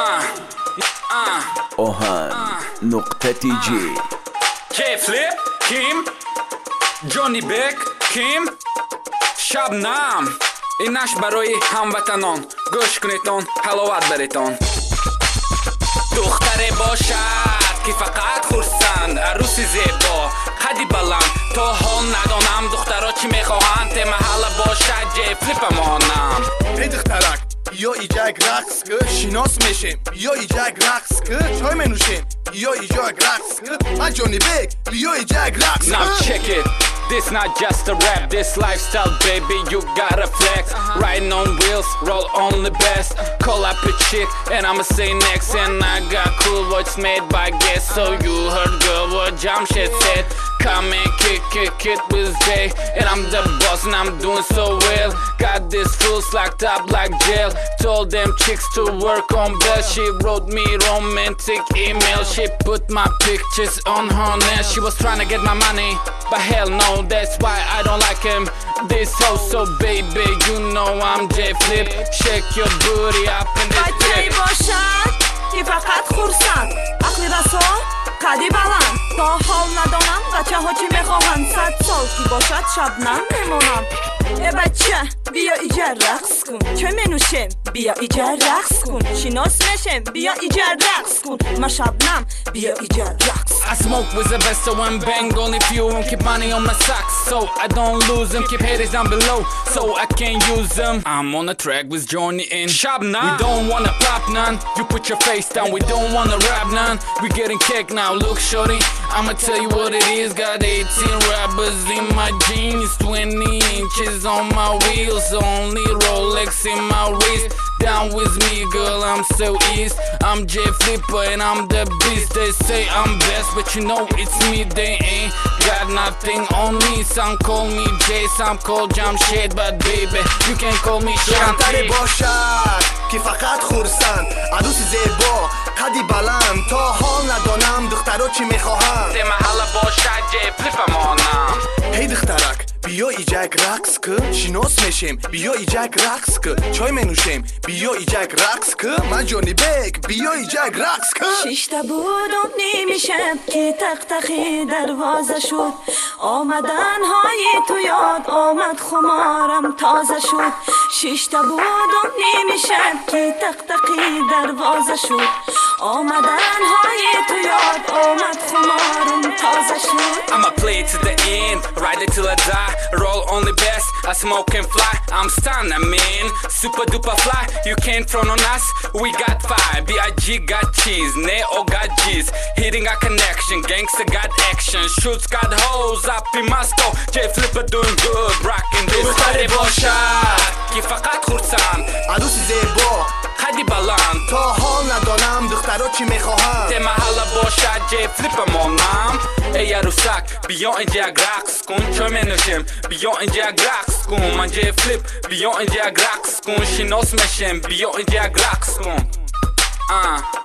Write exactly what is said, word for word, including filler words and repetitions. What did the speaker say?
اوهان نقطة تی جی جی فلیپ کیم جونی بک کیم شبنم اینش برای هموطنان گوش کنیتون حلاوت بریتون دختره باشد که فقط خورسند عروسی زیبا قدی بلند تا حال ندانم دخترها چی میخواهند ته محله باشد جی فلیپ مانم ای دخترک بیا ایجاگ رقص که شناس میشیم بیا ایجاگ رقص که چای منوشیم بیا ایجاگ رقص که من جونی بک بیا ایجاگ رقص Now check it, this not just a rap, this lifestyle baby, you gotta flex. Riding on wheels, roll on the best. Call up a chick and I'ma say next. And I got cool watch made by guests. So you heard girl what Jamshed said. Come and kick it, kid with Jay. And I'm the boss and I'm doing so well. Got this fools locked up like jail. Told them chicks to work on bell. She wrote me romantic email. She put my pictures on her nail. She was trying to get my money, but hell no, that's why I don't like him. This hoe, so baby, you know I'm J Flip. Shake your booty up in this بچه‌ای dip. باشد که فقط خورسند عقلی رسا قدی بلند تا حال ندانم بچه ها چی میخواهند صد سال که باشد شبنم میمونم ای بچه بیا ایجا رقص کن چه منوشیم بیا ایجا رقص کن شناس میشیم بیا ایجا رقص کن ما شبنم بیا ایجا رقص I smoke with the best, so I'm bang only few and keep money on my socks, so I don't lose them. Keep haters down below, so I can't use them. I'm on the track with Johnny and Shabna. We don't wanna pop none. You put your face down. We don't wanna rap none. We getting kicked now. Look, shorty, I'ma tell you what it is. Got eighteen rappers in my jeans, twenty inches on my wheels, only Rolex in my wrist. Down with me, girl, I'm so east. I'm J Flipper and I'm the beast. They say I'm best, but you know it's me. They ain't got nothing on me. Some call me J, some call Jamshed, but baby, you can call me دختره Shanti. باشد که فقط خورسند عروسی زیبا قدی بلند تا حال ندانم دخترها چی میخواهند ته محله باشد جی فلیپ مانم هی دخترک بیا ایجاگ رقص که شناس میشیم بیا ایجاگ رقص که چای منوشیم بیا ایجاگ رقص که من جونی بک بیا ایجاگ رقص که شیشتا بود و نیمی شب که تق تقی دروازه شد آمدن های تو یاد آمد خمارم تازه شد شیشتا بود و نیمی شب که تق تقی دروازه شد آمدن های تو یاد آمد خمارم تازه شد I'ma play it to the end, ride it till I die. Roll on the best, I smoke and fly. I'm stunned, I mean, super duper fly. You can't throw on us, we got five. B I G got cheese, Neo got G's. Hitting a connection, gangster got action. Shoots got hoes up in Moscow. J Flipper doing good, rocking this. دختره باشد که فقط خورسند عروسی زیبا قدی بلند تا حال ندانم دخترها چی میخواهند ته محله باشد جی فلیپ مانم ای عروسک بیا اینجا رقص کن چای منوشیم بیا اینجا رقص کن من جی فلیپ بیا اینجا رقص کن شناس میشیم بیا اینجا رقص کن آه